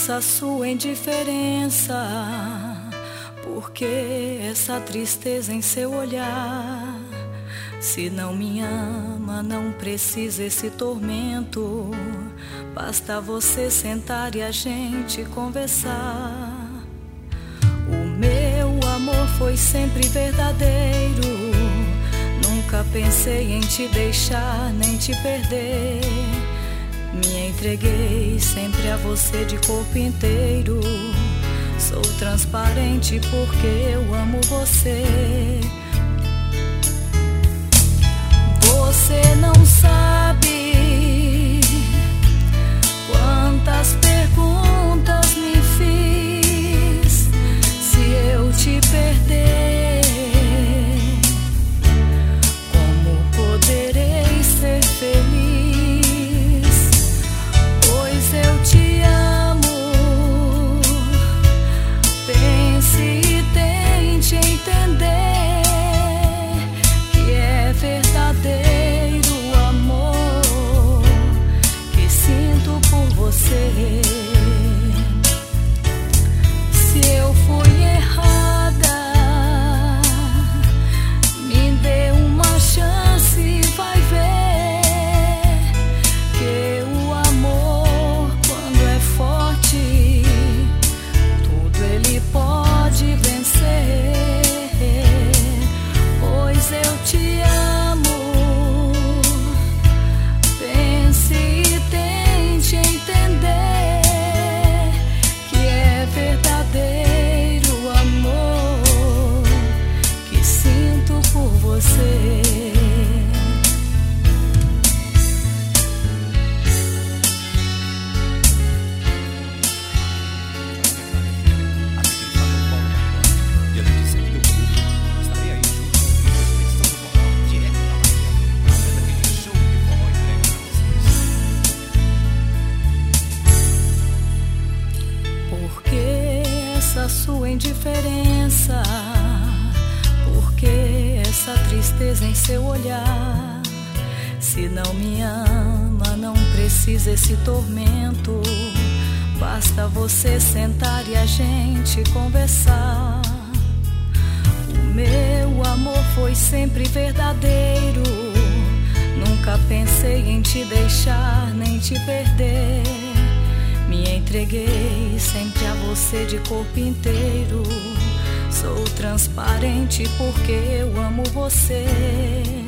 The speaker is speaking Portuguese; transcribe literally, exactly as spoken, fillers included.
essa sua indiferença? Por que essa tristeza em seu olhar? Se não me ama, não precisa esse tormento. Basta você sentar e a gente conversar. O meu amor foi sempre verdadeiro. Nunca pensei em te deixar nem te perder. Me entreguei sempre a você de corpo inteiro. Sou transparente porque eu amo você. Você não sabe quantas perguntas me fiz. Se eu te perder, como poderei ser feliz? Pois eu te amo. Pense e tente entender que é verdadeiro você. Se eu fui errada, me dê uma chance, vai ver que o amor, quando é forte, tudo ele pode vencer. Pois eu te amo. Entender que é verdadeiro amor que sinto por você. Sua indiferença, por que essa tristeza em seu olhar? Se não me ama, não precisa esse tormento. Basta você sentar e a gente conversar. O meu amor foi sempre verdadeiro. Nunca pensei em te deixar nem te perder. Me entreguei sempre a você de corpo inteiro. Sou transparente porque eu amo você.